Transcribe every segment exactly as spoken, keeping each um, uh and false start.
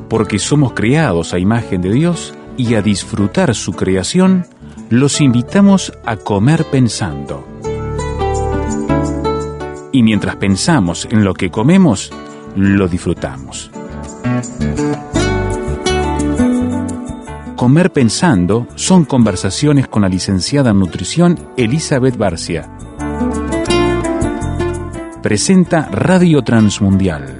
Porque somos creados a imagen de Dios y a disfrutar su creación, los invitamos a comer pensando. Y mientras pensamos en lo que comemos, lo disfrutamos. Comer pensando son conversaciones con la licenciada en nutrición Elizabeth Barcia. Presenta Radio Transmundial.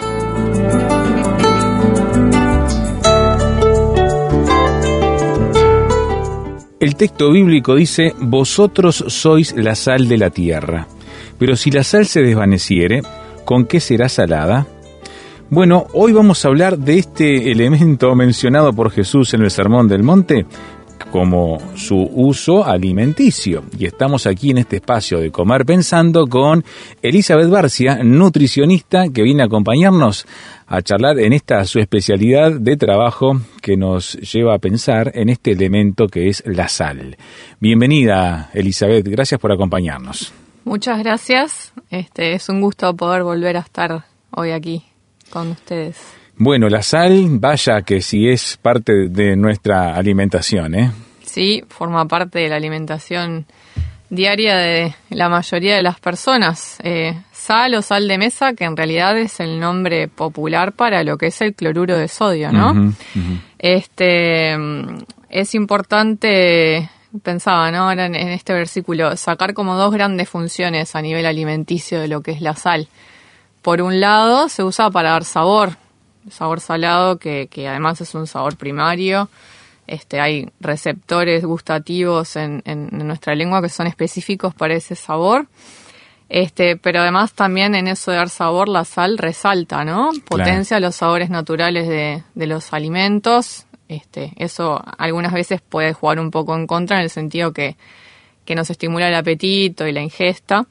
El texto bíblico dice: vosotros sois la sal de la tierra. Pero si la sal se desvaneciere, ¿con qué será salada? Bueno, hoy vamos a hablar de este elemento mencionado por Jesús en el Sermón del Monte como su uso alimenticio. Y estamos aquí en este espacio de Comer Pensando con Elizabeth Barcia, nutricionista, que viene a acompañarnos a charlar en esta su especialidad de trabajo que nos lleva a pensar en este elemento que es la sal. Bienvenida, Elizabeth, gracias por acompañarnos. Muchas gracias, este es un gusto poder volver a estar hoy aquí con ustedes. Bueno, la sal, vaya que sí es parte de nuestra alimentación, ¿eh? Sí, forma parte de la alimentación diaria de la mayoría de las personas. Eh, sal o sal de mesa, que en realidad es el nombre popular para lo que es el cloruro de sodio, ¿no? Uh-huh, uh-huh. Este, es importante, pensaba, ¿no? Ahora en, en este versículo, sacar como dos grandes funciones a nivel alimenticio de lo que es la sal. Por un lado, se usa para dar sabor, sabor salado, que, que además es un sabor primario. Este, hay receptores gustativos en, en, en nuestra lengua que son específicos para ese sabor. Este, pero además también en eso de dar sabor, la sal resalta, ¿no? Potencia claro. Los sabores naturales de, de los alimentos. Este, eso algunas veces puede jugar un poco en contra en el sentido que, que nos estimula el apetito y la ingesta.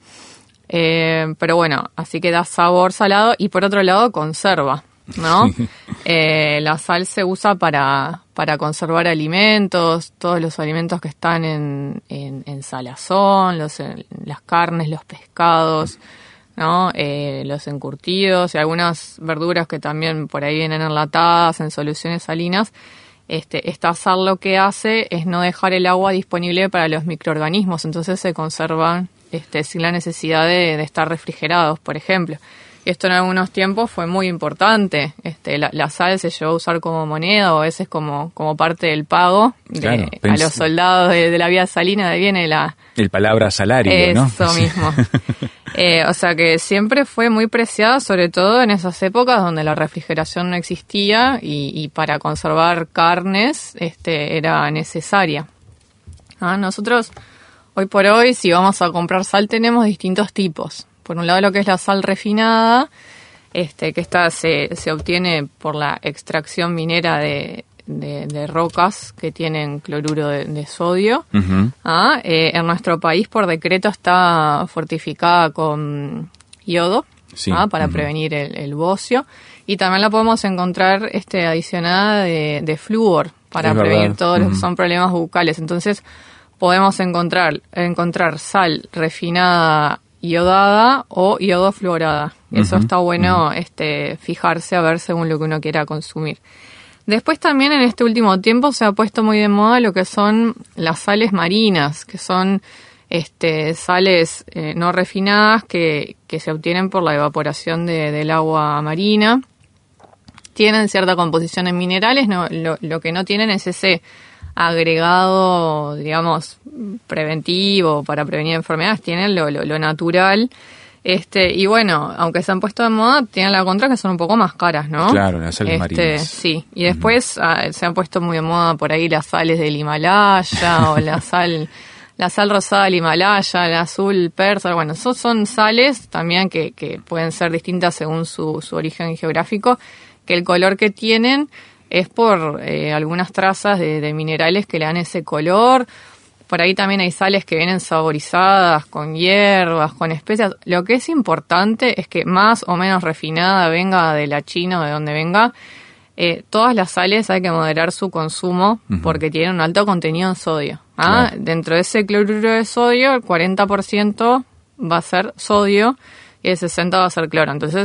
Eh, pero bueno, así que da sabor salado y por otro lado conserva, ¿no? Sí. Eh, la sal se usa para, para conservar alimentos, todos los alimentos que están en, en, en salazón, los, las carnes, los pescados, ¿no? Eh, los encurtidos y algunas verduras que también por ahí vienen enlatadas en soluciones salinas. Este, esta sal lo que hace es no dejar el agua disponible para los microorganismos, entonces se conservan este, sin la necesidad de, de estar refrigerados, por ejemplo. Esto en algunos tiempos fue muy importante. Este, la, la sal se llevó a usar como moneda o a veces como, como parte del pago de, claro, a los soldados de, de la vía salina, de viene la... El palabra salario, eso ¿no? Eso mismo. eh, o sea que siempre fue muy preciada, sobre todo en esas épocas donde la refrigeración no existía y, y para conservar carnes este, era necesaria. ¿Ah? Nosotros, hoy por hoy, si vamos a comprar sal, tenemos distintos tipos. Por un lado lo que es la sal refinada, este, que esta se, se obtiene por la extracción minera de, de, de rocas que tienen cloruro de, de sodio. Uh-huh. ¿Ah? Eh, en nuestro país por decreto está fortificada con yodo, sí. ¿Ah? Para uh-huh. prevenir el, el bocio. Y también la podemos encontrar este, adicionada de, de flúor para es prevenir verdad. todos uh-huh. los que son problemas bucales. Entonces podemos encontrar, encontrar sal refinada iodada o iodo-fluorada. Eso uh-huh, está bueno uh-huh. este, fijarse a ver según lo que uno quiera consumir. Después también en este último tiempo se ha puesto muy de moda lo que son las sales marinas, que son este, sales eh, no refinadas que, que se obtienen por la evaporación de, del agua marina. Tienen cierta composición en minerales, no, lo, lo que no tienen es ese agregado, digamos, preventivo para prevenir enfermedades, tienen lo, lo, lo natural. Este, y bueno, aunque se han puesto de moda, tienen la contra que son un poco más caras, ¿no? Claro, las sales este, marinas. Sí, y después uh-huh. ah, se han puesto muy de moda por ahí las sales del Himalaya o la sal, la sal rosada del Himalaya, la azul persa. Bueno, son, son sales también que, que pueden ser distintas según su, su origen geográfico, que el color que tienen es por eh, algunas trazas de, de minerales que le dan ese color. Por ahí también hay sales que vienen saborizadas con hierbas, con especias. Lo que es importante es que más o menos refinada, venga de la China o de donde venga, eh, todas las sales hay que moderar su consumo uh-huh. porque tienen un alto contenido en sodio. ¿Ah? Claro. Dentro de ese cloruro de sodio, el cuarenta por ciento va a ser sodio y el sesenta por ciento va a ser cloro. Entonces,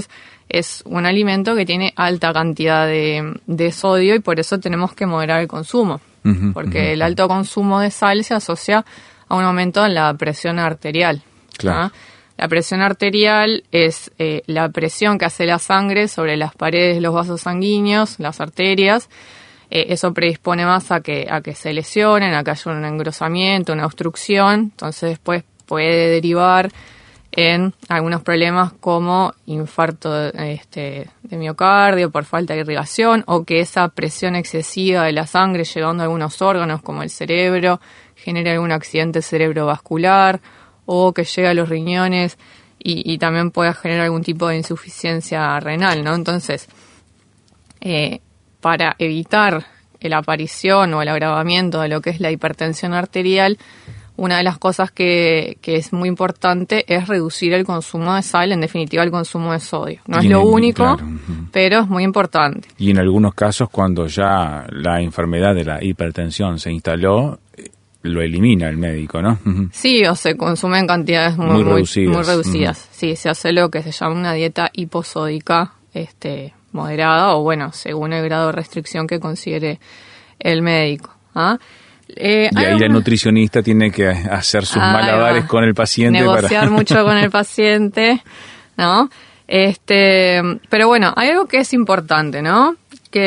es un alimento que tiene alta cantidad de, de sodio y por eso tenemos que moderar el consumo, uh-huh, porque uh-huh. el alto consumo de sal se asocia a un aumento en la presión arterial. Claro. ¿Ah? La presión arterial es eh, la presión que hace la sangre sobre las paredes de los vasos sanguíneos, las arterias. Eh, eso predispone más a que, a que se lesionen, a que haya un engrosamiento, una obstrucción. Entonces después puede derivar en algunos problemas como infarto de, este, de miocardio por falta de irrigación, o que esa presión excesiva de la sangre llegando a algunos órganos como el cerebro genere algún accidente cerebrovascular, o que llegue a los riñones y, y también pueda generar algún tipo de insuficiencia renal, ¿no? Entonces, eh, para evitar la aparición o el agravamiento de lo que es la hipertensión arterial, una de las cosas que, que es muy importante es reducir el consumo de sal, en definitiva el consumo de sodio. No es lo único, claro, uh-huh. pero es muy importante. Y en algunos casos, cuando ya la enfermedad de la hipertensión se instaló, lo elimina el médico, ¿no? Uh-huh. Sí, o se consume en cantidades muy, muy muy reducidas. Muy reducidas. Uh-huh. Sí, se hace lo que se llama una dieta hiposódica, este, moderada, o bueno, según el grado de restricción que considere el médico. ¿Ah? Eh, y ahí una... la nutricionista tiene que hacer sus ah, malabares con el paciente. Negociar para... mucho con el paciente, ¿no? Este, pero bueno, hay algo que es importante, ¿no?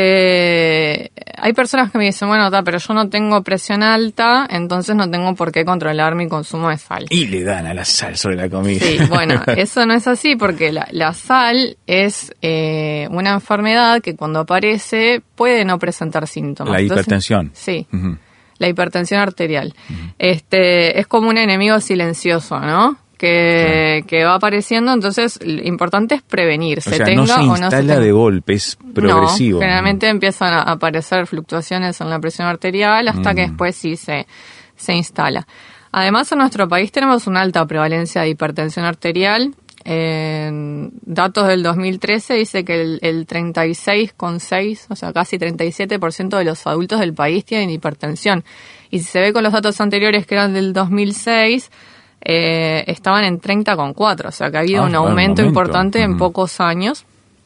Que hay personas que me dicen, bueno, ta, pero yo no tengo presión alta, entonces no tengo por qué controlar mi consumo de sal. Y le dan a la sal sobre la comida. Sí, bueno, eso no es así, porque la, la sal es eh, una enfermedad que cuando aparece puede no presentar síntomas. La hipertensión. Entonces, sí. Uh-huh. La hipertensión arterial. Uh-huh. Este, es como un enemigo silencioso, ¿no? Que, claro. que va apareciendo, entonces lo importante es prevenir, se o sea, tenga no se o no se instala tenga. De golpe, es progresivo. No, generalmente ¿no? empiezan a aparecer fluctuaciones en la presión arterial hasta mm. que después sí se, se instala. Además, en nuestro país tenemos una alta prevalencia de hipertensión arterial. En datos del dos mil trece dice que el, el treinta y seis coma seis, o sea, casi treinta y siete por ciento de los adultos del país tienen hipertensión. Y si se ve con los datos anteriores que eran del dos mil seis, eh, estaban en treinta coma cuatro, o sea que ha habido ah, un aumento importante uh-huh. en pocos años.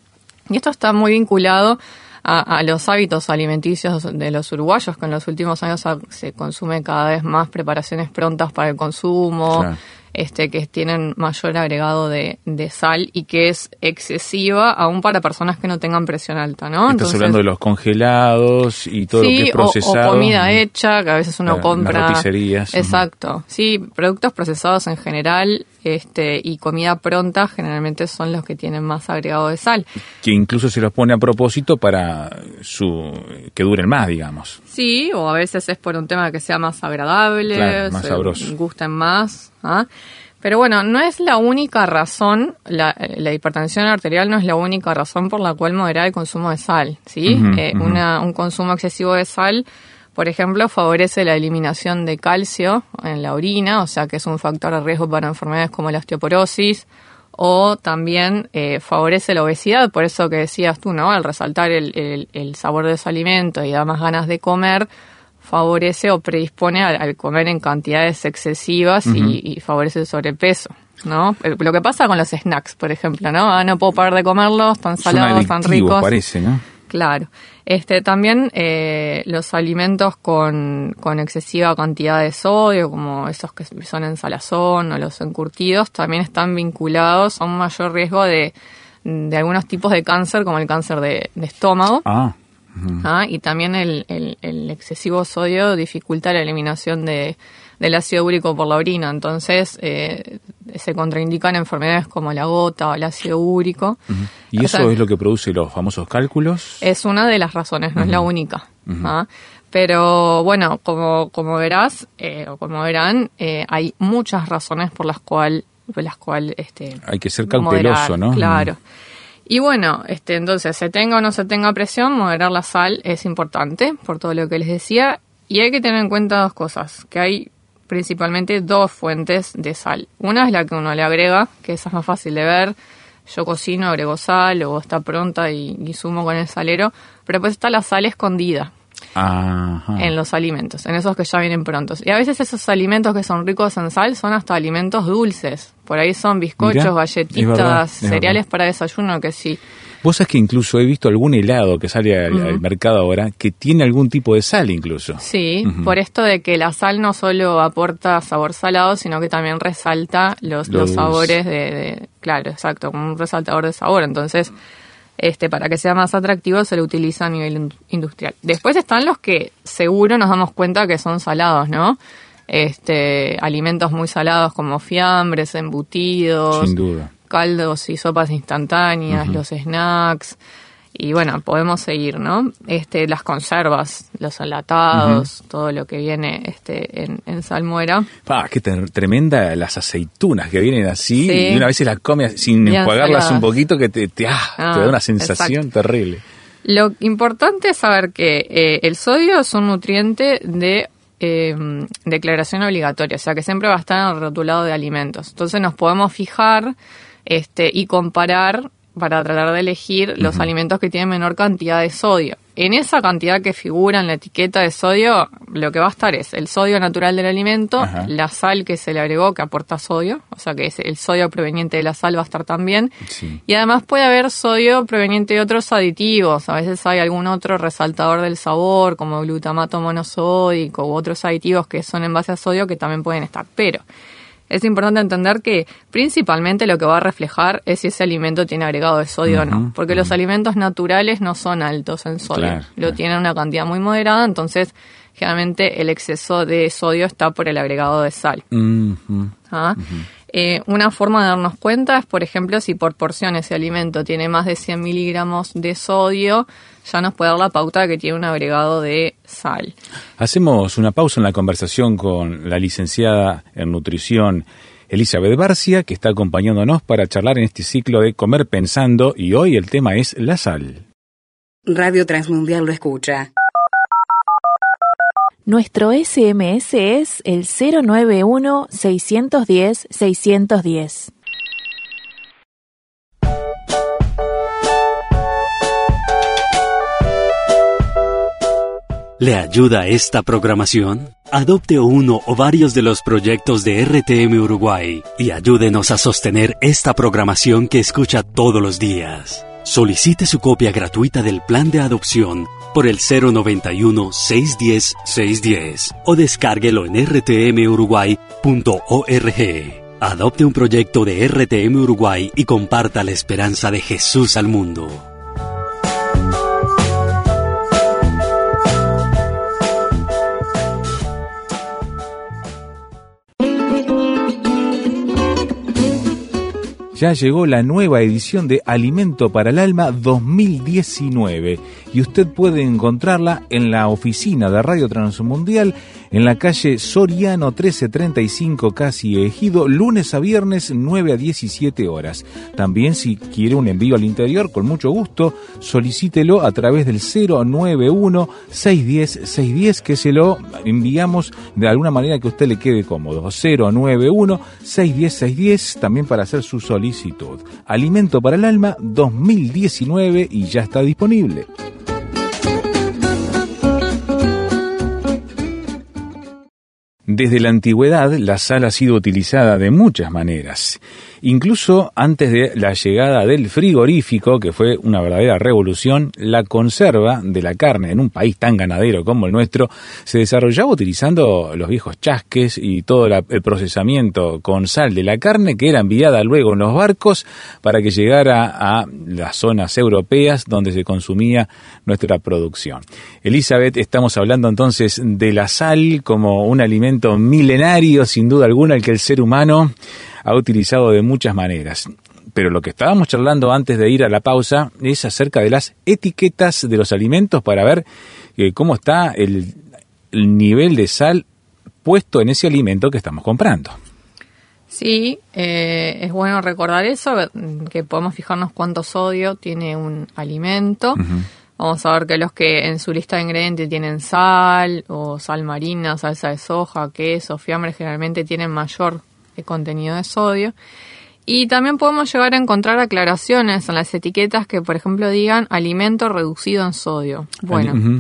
Y esto está muy vinculado a, a los hábitos alimenticios de los uruguayos, que en los últimos años se consume cada vez más preparaciones prontas para el consumo, claro. este que tienen mayor agregado de, de sal y que es excesiva aún para personas que no tengan presión alta, ¿no? Estás Entonces, hablando de los congelados y todo sí, lo que es procesado. O, o comida hecha, que a veces uno la, compra. Las roticerías. Exacto. Uh-huh. Sí, productos procesados en general este y comida pronta generalmente son los que tienen más agregado de sal. Que incluso se los pone a propósito para su que duren más, digamos. Sí, o a veces es por un tema de que sea más agradable, claro, más sabroso. Gusten más. ¿Ah? Pero bueno, no es la única razón, la, la hipertensión arterial no es la única razón por la cual moderar el consumo de sal, ¿sí? Uh-huh, eh, uh-huh. Una, un consumo excesivo de sal, por ejemplo, favorece la eliminación de calcio en la orina, o sea que es un factor de riesgo para enfermedades como la osteoporosis, o también eh, favorece la obesidad, por eso que decías tú, ¿no? Al resaltar el, el, el sabor de ese alimento y da más ganas de comer, favorece o predispone al, al comer en cantidades excesivas uh-huh. y, y favorece el sobrepeso, ¿no? Lo que pasa con los snacks, por ejemplo, ¿no? Ah, no puedo parar de comerlos, tan salados, tan ricos. Parece, ¿no? Claro. Este, también eh, los alimentos con, con excesiva cantidad de sodio, como esos que son en salazón o los encurtidos, también están vinculados a un mayor riesgo de, de algunos tipos de cáncer, como el cáncer de, de estómago. Ah. Uh-huh. Ah, y también el, el, el excesivo sodio dificulta la eliminación de, del ácido úrico por la orina, entonces eh, se contraindican enfermedades como la gota o el ácido úrico. Uh-huh. ¿Y o eso sea, es lo que produce los famosos cálculos? Es una de las razones, no uh-huh. es la única. Uh-huh. ¿Ah? Pero bueno, como, como verás, eh, o como verán, eh, hay muchas razones por las cuales por las cuales este, hay que ser cauteloso, moderar, ¿no? Claro. Y bueno, este, entonces, se tenga o no se tenga presión, moderar la sal es importante, por todo lo que les decía. Y hay que tener en cuenta dos cosas, que hay principalmente dos fuentes de sal. Una es la que uno le agrega, que esa es más fácil de ver. Yo cocino, agrego sal, o está pronta y, y sumo con el salero. Pero después está la sal escondida. Ajá. en los alimentos, en esos que ya vienen prontos. Y a veces esos alimentos que son ricos en sal son hasta alimentos dulces. Por ahí son bizcochos, Mirá, galletitas, es verdad, es cereales verdad. para desayuno que sí. Vos sabés que incluso he visto algún helado que sale al, Uh-huh. al mercado ahora que tiene algún tipo de sal incluso. Sí, Uh-huh. por esto de que la sal no solo aporta sabor salado, sino que también resalta los, Lo los dulce. sabores de, de... Claro, exacto, como un resaltador de sabor. Entonces, este para que sea más atractivo se lo utiliza a nivel in- industrial. Después están los que seguro nos damos cuenta que son salados, ¿no? Este, alimentos muy salados como fiambres, embutidos, Sin duda. caldos y sopas instantáneas, Uh-huh. los snacks, y bueno, podemos seguir, ¿no? Este, las conservas, los enlatados, uh-huh. todo lo que viene este en, en salmuera. Ah, qué ter- tremenda las aceitunas que vienen así, Sí. y una vez se las come sin Bien enjuagarlas saladas. un poquito que te, te, ah, Ah, te da una sensación exacto. terrible. Lo importante es saber que eh, el sodio es un nutriente de eh, declaración obligatoria, o sea que siempre va a estar en el rotulado de alimentos. Entonces nos podemos fijar este y comparar para tratar de elegir los Uh-huh. alimentos que tienen menor cantidad de sodio. En esa cantidad que figura en la etiqueta de sodio, lo que va a estar es el sodio natural del alimento, Ajá. la sal que se le agregó que aporta sodio, o sea que es el sodio proveniente de la sal va a estar también. Sí. Y además puede haber sodio proveniente de otros aditivos. A veces hay algún otro resaltador del sabor, como glutamato monosódico u otros aditivos que son en base a sodio que también pueden estar. Pero es importante entender que principalmente lo que va a reflejar es si ese alimento tiene agregado de sodio Uh-huh, o no. Porque uh-huh. los alimentos naturales no son altos en sodio. Claro, lo claro. tienen una cantidad muy moderada, entonces generalmente el exceso de sodio está por el agregado de sal. Uh-huh. ¿Ah? Uh-huh. Eh, una forma de darnos cuenta es, por ejemplo, si por porción ese alimento tiene más de cien miligramos de sodio, ya nos puede dar la pauta de que tiene un agregado de sal. Hacemos una pausa en la conversación con la licenciada en nutrición Elizabeth Barcia, que está acompañándonos para charlar en este ciclo de Comer Pensando, y hoy el tema es la sal. Radio Transmundial lo escucha. Nuestro ese eme ese es el cero nueve uno, seis uno cero, seis uno cero. ¿Le ayuda esta programación? Adopte uno o varios de los proyectos de R T M Uruguay y ayúdenos a sostener esta programación que escucha todos los días. Solicite su copia gratuita del plan de adopción por el cero noventa y uno, seis diez, seis diez o descárguelo en r t m uruguay punto org. Adopte un proyecto de R T M Uruguay y comparta la esperanza de Jesús al mundo. Ya llegó la nueva edición de Alimento para el Alma dos mil diecinueve y usted puede encontrarla en la oficina de Radio Transmundial en la calle Soriano trece treinta y cinco, casi Ejido, lunes a viernes nueve a diecisiete horas. También si quiere un envío al interior, con mucho gusto, solicítelo a través del cero nueve uno, seis uno cero, seis uno cero, que se lo enviamos de alguna manera que a usted le quede cómodo. cero nueve uno, seis uno cero, seis uno cero, también para hacer su solicitud. Alimento para el Alma dos mil diecinueve y ya está disponible. Desde la antigüedad, la sal ha sido utilizada de muchas maneras. Incluso antes de la llegada del frigorífico, que fue una verdadera revolución, la conserva de la carne en un país tan ganadero como el nuestro se desarrollaba utilizando los viejos chasques y todo la, el procesamiento con sal de la carne que era enviada luego en los barcos para que llegara a las zonas europeas donde se consumía nuestra producción. Elizabeth, estamos hablando entonces de la sal como un alimento milenario, sin duda alguna, el que el ser humano ha utilizado de muchas maneras. Pero lo que estábamos charlando antes de ir a la pausa es acerca de las etiquetas de los alimentos para ver eh, cómo está el, el nivel de sal puesto en ese alimento que estamos comprando. Sí, eh, es bueno recordar eso, que podemos fijarnos cuánto sodio tiene un alimento. Uh-huh. Vamos a ver que los que en su lista de ingredientes tienen sal o sal marina, salsa de soja, queso, fiambre, generalmente tienen mayor contenido de sodio. Y también podemos llegar a encontrar aclaraciones en las etiquetas que, por ejemplo, digan alimento reducido en sodio. Bueno, uh-huh.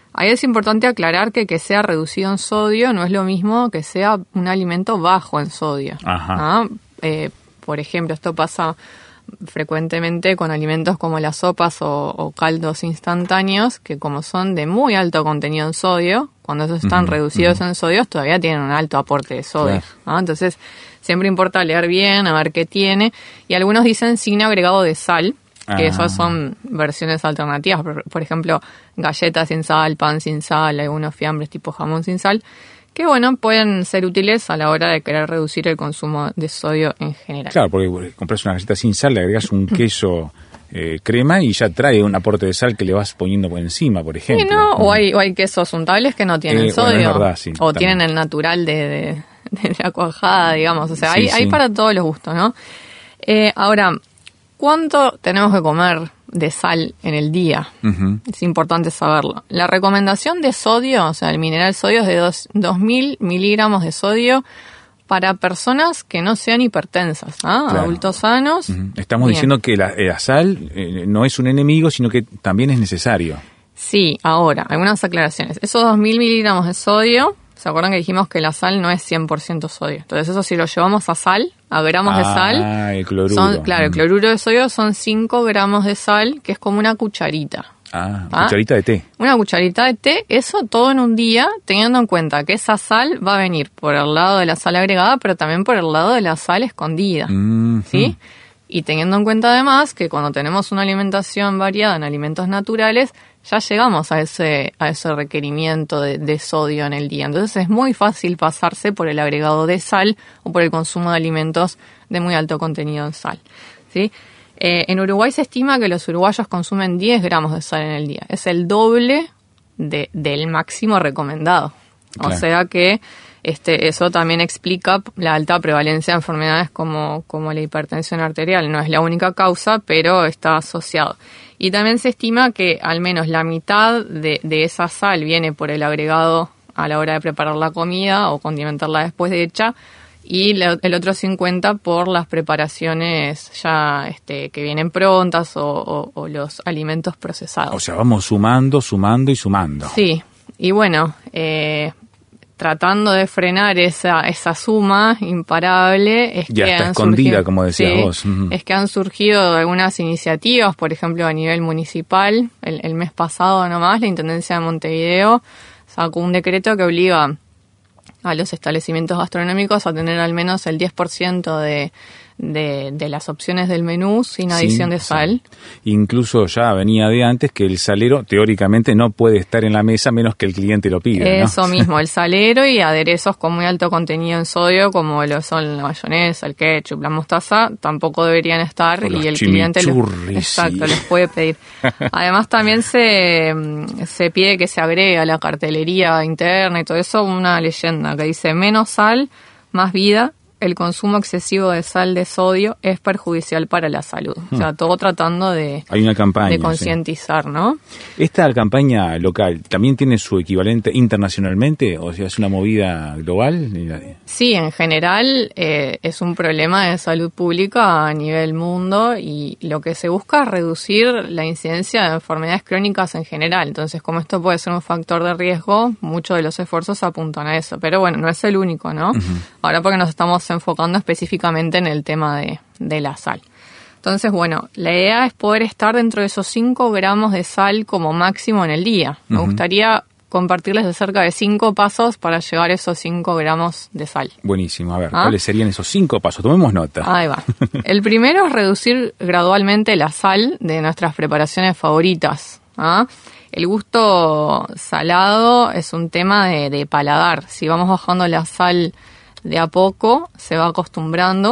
Ahí es importante aclarar que que sea reducido en sodio no es lo mismo que sea un alimento bajo en sodio. Ajá. ¿Ah? Eh, por ejemplo, esto pasa frecuentemente con alimentos como las sopas o, o caldos instantáneos, que como son de muy alto contenido en sodio, cuando esos están uh-huh, reducidos uh-huh. en sodio, todavía tienen un alto aporte de sodio. Claro. ¿No? Entonces, siempre importa leer bien, a ver qué tiene. Y algunos dicen sin agregado de sal, que ah. esas son versiones alternativas. Por, por ejemplo, galletas sin sal, pan sin sal, algunos fiambres tipo jamón sin sal, que bueno, pueden ser útiles a la hora de querer reducir el consumo de sodio en general. Claro, porque compras una galleta sin sal, le agregas un queso eh, crema y ya trae un aporte de sal que le vas poniendo por encima, por ejemplo. Sí, ¿no? O hay, o hay quesos untables que no tienen eh, sodio. Bueno, es verdad, sí, o también. tienen el natural de, de, de la cuajada, digamos. O sea, sí, hay, sí. hay para todos los gustos, ¿no? Eh, ahora, ¿cuánto tenemos que comer de sal en el día? Uh-huh. Es importante saberlo. La recomendación de sodio, o sea, el mineral sodio es de dos mil miligramos de sodio para personas que no sean hipertensas, ¿ah? Claro. Adultos sanos. Uh-huh. Estamos Bien. diciendo que la, la sal eh, no es un enemigo, sino que también es necesario. Sí, ahora, algunas aclaraciones. Esos dos mil miligramos de sodio, ¿se acuerdan que dijimos que la sal no es cien por ciento sodio? Entonces eso si lo llevamos a sal, a gramos ah, de sal. Ah, el cloruro. Son, claro, el cloruro de sodio son cinco gramos de sal, que es como una cucharita. Ah, ¿Ah? cucharita de té. Una cucharita de té, eso todo en un día, teniendo en cuenta que esa sal va a venir por el lado de la sal agregada, pero también por el lado de la sal escondida. Mm-hmm. ¿Sí? Y teniendo en cuenta además que cuando tenemos una alimentación variada en alimentos naturales, ya llegamos a ese a ese requerimiento de, de sodio en el día. Entonces es muy fácil pasarse por el agregado de sal o por el consumo de alimentos de muy alto contenido en sal, ¿sí? Eh, en Uruguay se estima que los uruguayos consumen diez gramos de sal en el día. Es el doble de, del máximo recomendado. Claro. O sea que este eso también explica la alta prevalencia de enfermedades como, como la hipertensión arterial. No es la única causa, pero está asociado. Y también se estima que al menos la mitad de, de esa sal viene por el agregado a la hora de preparar la comida o condimentarla después de hecha, y le, el otro cincuenta por las preparaciones ya este, que vienen prontas o, o, o los alimentos procesados. O sea, vamos sumando, sumando y sumando. Sí, y bueno, eh, tratando de frenar esa esa suma imparable, es ya que está han escondida, surgido, como decías sí, vos. Uh-huh. Es que han surgido algunas iniciativas, por ejemplo, a nivel municipal. El, el mes pasado nomás, la Intendencia de Montevideo sacó un decreto que obliga a los establecimientos gastronómicos a tener al menos el diez por ciento de, de, de las opciones del menú sin adición sí, de sal. Sí. Incluso ya venía de antes que el salero teóricamente no puede estar en la mesa menos que el cliente lo pida. Eso ¿no? mismo, el salero y aderezos con muy alto contenido en sodio, como lo son la mayonesa, el ketchup, la mostaza, tampoco deberían estar, y el cliente los, exacto, sí. los puede pedir. Además también se, se pide que se agregue a la cartelería interna y todo eso una leyenda que dice: menos sal, más vida. El consumo excesivo de sal de sodio es perjudicial para la salud. Hmm. O sea, todo tratando de, Hay una campaña, de concientizar, sí. ¿no? ¿Esta campaña local también tiene su equivalente internacionalmente? O sea, ¿es una movida global? Sí, en general eh, es un problema de salud pública a nivel mundo, y lo que se busca es reducir la incidencia de enfermedades crónicas en general. Entonces, como esto puede ser un factor de riesgo, muchos de los esfuerzos apuntan a eso. Pero bueno, no es el único, ¿no? Uh-huh. Ahora porque nos estamos enfocando específicamente en el tema de, de la sal. Entonces, bueno, la idea es poder estar dentro de esos cinco gramos de sal como máximo en el día. Me uh-huh. gustaría compartirles acerca de cinco pasos para llegar a esos cinco gramos de sal. Buenísimo. A ver, ¿Ah? ¿cuáles serían esos cinco pasos? Tomemos nota. Ahí va. El primero es reducir gradualmente la sal de nuestras preparaciones favoritas. ¿Ah? El gusto salado es un tema de, de paladar. Si vamos bajando la sal de a poco, se va acostumbrando.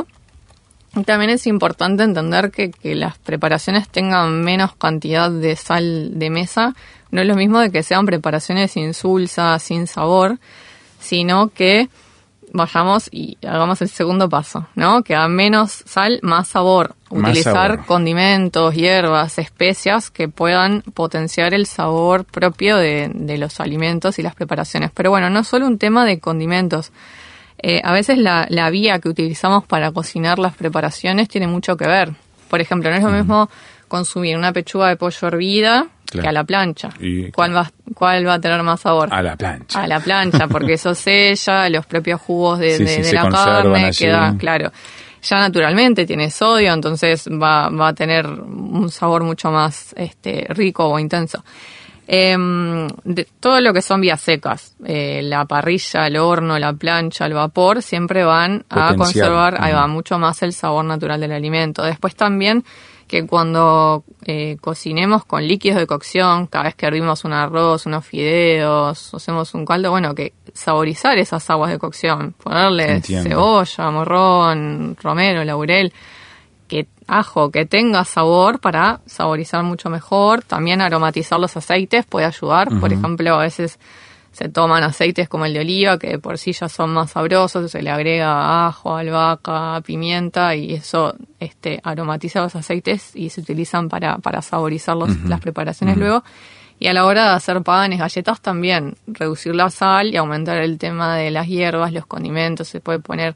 Y también es importante entender que, que las preparaciones tengan menos cantidad de sal de mesa. No es lo mismo de que sean preparaciones insulsas, sin sabor, sino que vayamos y hagamos el segundo paso, ¿no? Que a menos sal, más sabor. Más Utilizar sabor. Condimentos, hierbas, especias que puedan potenciar el sabor propio de, de los alimentos y las preparaciones. Pero bueno, no es solo un tema de condimentos. Eh, a veces la, la vía que utilizamos para cocinar las preparaciones tiene mucho que ver. Por ejemplo, no es lo mismo consumir una pechuga de pollo hervida claro. que a la plancha. Y, ¿Cuál, claro. va, ¿Cuál va a tener más sabor? A la plancha. A la plancha, porque eso sella, los propios jugos de, sí, de, sí, de se la carne, allí. queda, claro, ya naturalmente tiene sodio, entonces va, va a tener un sabor mucho más este, rico o intenso. Eh, de, todo lo que son vías secas, eh, la parrilla, el horno, la plancha, el vapor, siempre van a Potencial. conservar, Uh-huh. ahí va, mucho más el sabor natural del alimento. Después también que cuando eh, cocinemos con líquidos de cocción, cada vez que hervimos un arroz, unos fideos, hacemos un caldo, bueno, que saborizar esas aguas de cocción, ponerle Entiendo. cebolla, morrón, romero, laurel, que ajo, que tenga sabor para saborizar mucho mejor. También aromatizar los aceites puede ayudar. Uh-huh. Por ejemplo, a veces se toman aceites como el de oliva, que de por sí ya son más sabrosos, se le agrega ajo, albahaca, pimienta, y eso este, aromatiza los aceites y se utilizan para, para saborizar los, uh-huh. las preparaciones uh-huh. luego. Y a la hora de hacer panes, galletas también, reducir la sal y aumentar el tema de las hierbas, los condimentos. Se puede poner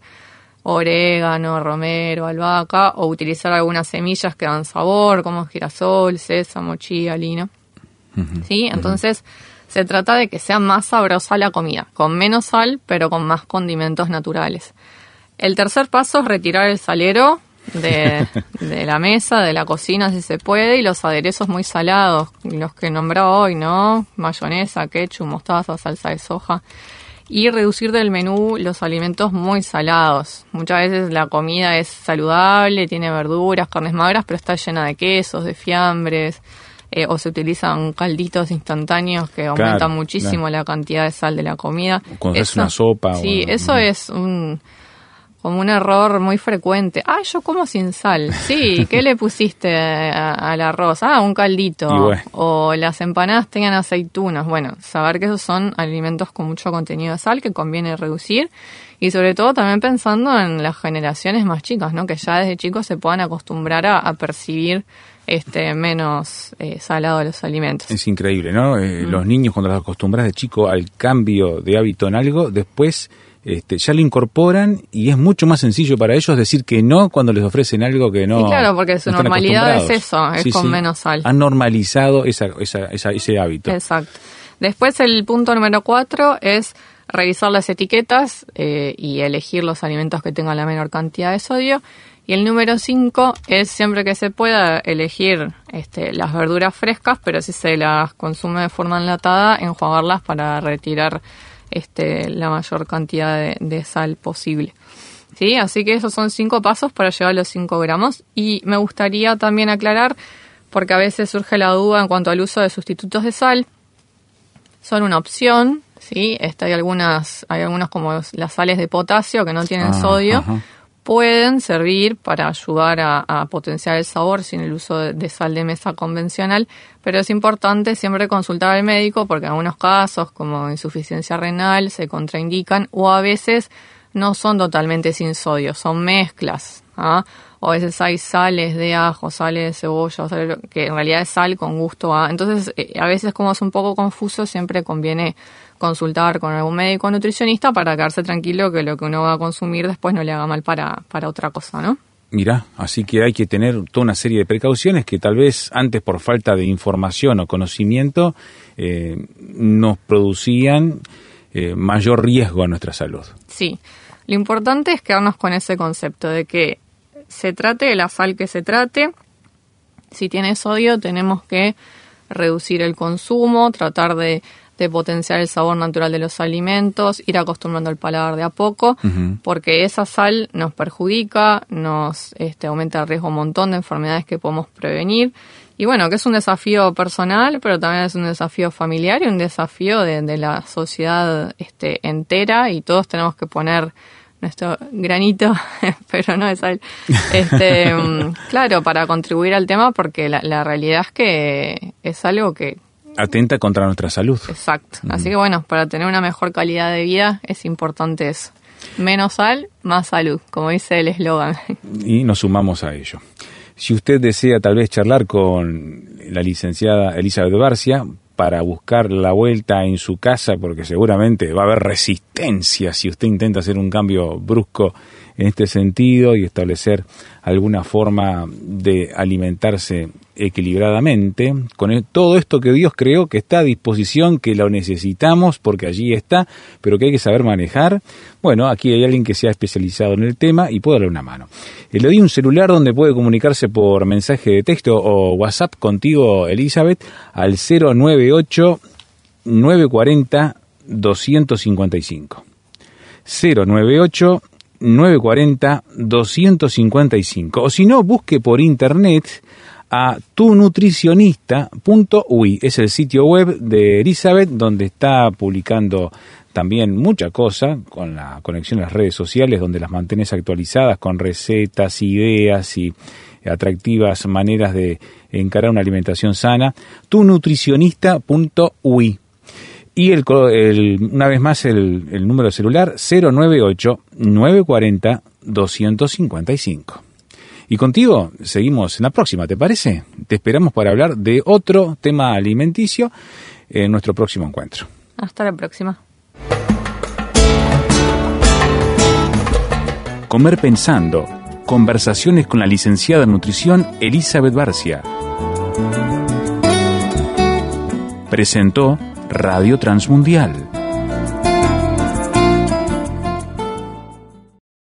orégano, romero, albahaca, o utilizar algunas semillas que dan sabor, como girasol, sésamo, chía, lino. Uh-huh. ¿Sí? Entonces, uh-huh. se trata de que sea más sabrosa la comida, con menos sal, pero con más condimentos naturales. El tercer paso es retirar el salero de, de la mesa, de la cocina, si se puede, y los aderezos muy salados, los que nombraba hoy, ¿no? Mayonesa, ketchup, mostaza, salsa de soja. Y reducir del menú los alimentos muy salados. Muchas veces la comida es saludable, tiene verduras, carnes magras, pero está llena de quesos, de fiambres, eh, o se utilizan calditos instantáneos que aumentan claro, muchísimo claro. la cantidad de sal de la comida. Cuando es una sopa. Sí, o... eso es un como un error muy frecuente. Ah, yo como sin sal. Sí, ¿qué le pusiste a, al arroz? Ah, un caldito. Bueno. O las empanadas tenían aceitunas. Bueno, saber que esos son alimentos con mucho contenido de sal que conviene reducir. Y sobre todo también pensando en las generaciones más chicas, ¿no? Que ya desde chicos se puedan acostumbrar a, a percibir este menos eh, salado los alimentos. Es increíble, ¿no? Eh, mm. Los niños, cuando los acostumbras de chico al cambio de hábito en algo, después... Este, ya lo incorporan y es mucho más sencillo para ellos decir que no cuando les ofrecen algo que no. Sí, claro, porque su no normalidad es eso, es sí, con sí. menos sal. Han normalizado esa, esa, esa, ese hábito. Exacto. Después el punto número cuatro es revisar las etiquetas eh, y elegir los alimentos que tengan la menor cantidad de sodio. Y el número cinco es siempre que se pueda elegir este, las verduras frescas, pero si se las consume de forma enlatada, enjuagarlas para retirar Este, la mayor cantidad de, de sal posible. ¿Sí? Así que esos son cinco pasos para llegar a los cinco gramos. Y me gustaría también aclarar, porque a veces surge la duda en cuanto al uso de sustitutos de sal. Son una opción, ¿sí? Este, hay algunas, hay algunos como las sales de potasio que no tienen ah, sodio. Ajá. Pueden servir para ayudar a, a potenciar el sabor sin el uso de, de sal de mesa convencional, pero es importante siempre consultar al médico porque en algunos casos, como insuficiencia renal, se contraindican o a veces no son totalmente sin sodio, son mezclas, ¿ah? O a veces hay sales de ajo, sales de cebolla, sales, que en realidad es sal con gusto a... Entonces, eh, a veces como es un poco confuso, siempre conviene consultar con algún médico o nutricionista para quedarse tranquilo que lo que uno va a consumir después no le haga mal para, para otra cosa, ¿no? Mirá, así que hay que tener toda una serie de precauciones que tal vez antes por falta de información o conocimiento eh, nos producían eh, mayor riesgo a nuestra salud. Sí, lo importante es quedarnos con ese concepto de que se trate de la sal que se trate. Si tiene sodio tenemos que reducir el consumo, tratar de, de potenciar el sabor natural de los alimentos, ir acostumbrando el paladar de a poco, uh-huh. porque esa sal nos perjudica, nos este, aumenta el riesgo un montón de enfermedades que podemos prevenir. Y bueno, que es un desafío personal, pero también es un desafío familiar y un desafío de, de la sociedad este, entera, y todos tenemos que poner nuestro granito, pero no es sal, este, claro, para contribuir al tema, porque la, la realidad es que es algo que atenta contra nuestra salud. Exacto. Mm. Así que bueno, para tener una mejor calidad de vida es importante eso. Menos sal, más salud, como dice el eslogan. Y nos sumamos a ello. Si usted desea tal vez charlar con la licenciada Elizabeth Barcia para buscar la vuelta en su casa, porque seguramente va a haber resistencia si usted intenta hacer un cambio brusco en este sentido y establecer alguna forma de alimentarse equilibradamente, con el, todo esto que Dios creó, que está a disposición, que lo necesitamos porque allí está, pero que hay que saber manejar. Bueno, aquí hay alguien que se ha especializado en el tema y puede darle una mano. Le doy un celular donde puede comunicarse por mensaje de texto o WhatsApp contigo, Elizabeth, al cero nueve ocho, nueve cuatro cero, dos cinco cinco. cero nueve ocho, nueve cuatro cero, dos cinco cinco. O si no, busque por internet a tu nutricionista punto u i. Es el sitio web de Elizabeth, donde está publicando también mucha cosa, con la conexión a las redes sociales, donde las mantienes actualizadas con recetas, ideas y atractivas maneras de encarar una alimentación sana. tu nutricionista punto u i. Y el, el, una vez más el, el número de celular cero nueve ocho, nueve cuatro cero, dos cinco cinco. Y contigo seguimos en la próxima, ¿te parece? Te esperamos para hablar de otro tema alimenticio en nuestro próximo encuentro. Hasta la próxima. Comer pensando. Conversaciones con la licenciada en nutrición Elizabeth Barcia. Presentó Radio Transmundial.